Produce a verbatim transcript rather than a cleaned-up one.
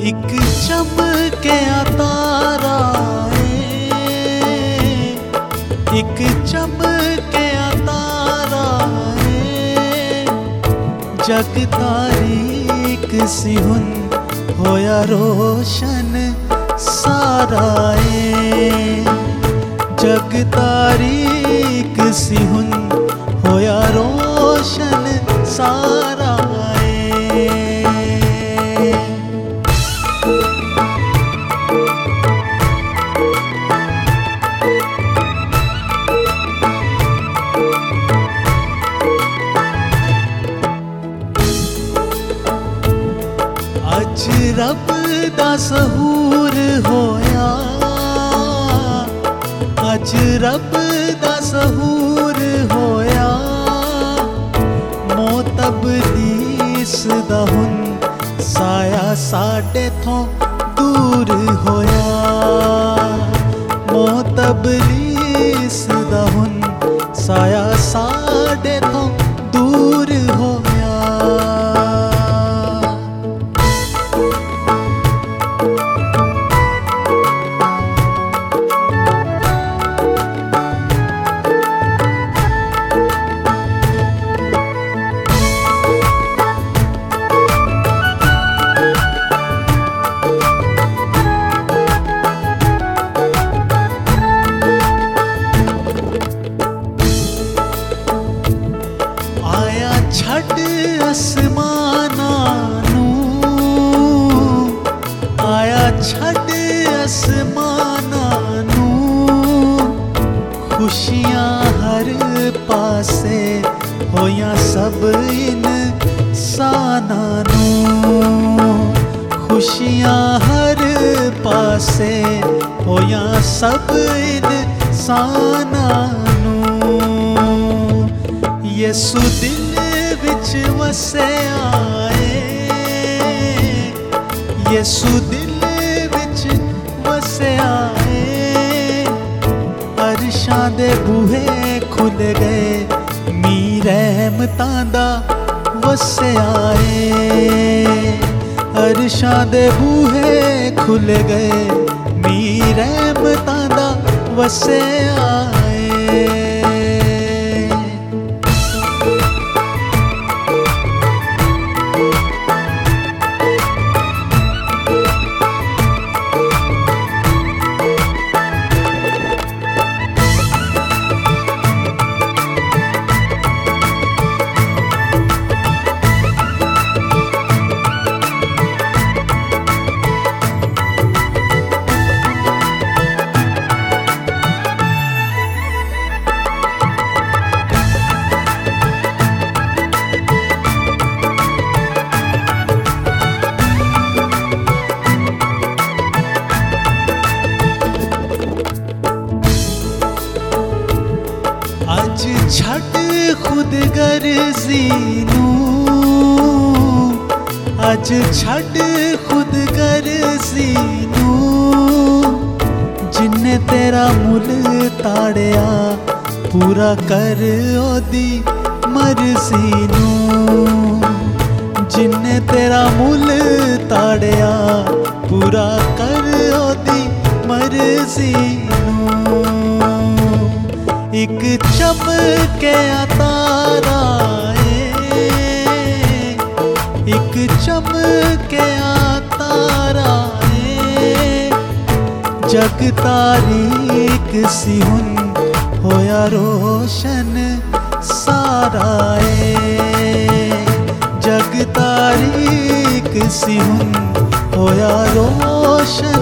एक चमकिया तारा है, एक चमकिया तारा है, जग तारीक सी हुन होया रोशन सारा है। जग तारीक सी हुन होया रोशन सारा है। अज रब दा सहूर होया, अज रब दा सहूर होया, मोतबलीस दा हुन साया साडे थों दूर होया। मोतबलीस दा हुन साया साडे थों दूर होया। छड़ आसमाना नू, आया छड़ आसमाना नू, खुशियां हर पासे होया सब इंसाना नू। खुशियां हर पासे होया सब इंसाना नू। यसु दिल विच वसया है, यसु दिल विच वसया है, अरशां दे बूहे खुल गए मी रहमतां दा वसया है। अरशां दे बूहे खुल गए मी रहमतां दा वसया है। अज छड़ खुद गर्जी नू, अज छड़ खुद गर्जी नू, जिन्ने तेरा मुल ताड़िया पूरा कर ओदी मर्जी नू। जिन्ने तेरा मुल ताड़िया पूरा कर ओदी मर्जी नू। एक चमकिया तारा है, एक चमकिया तारा है, जग तारीक सी हुन होया रोशन सारा है। जग तारीक सी हुन होया रोशन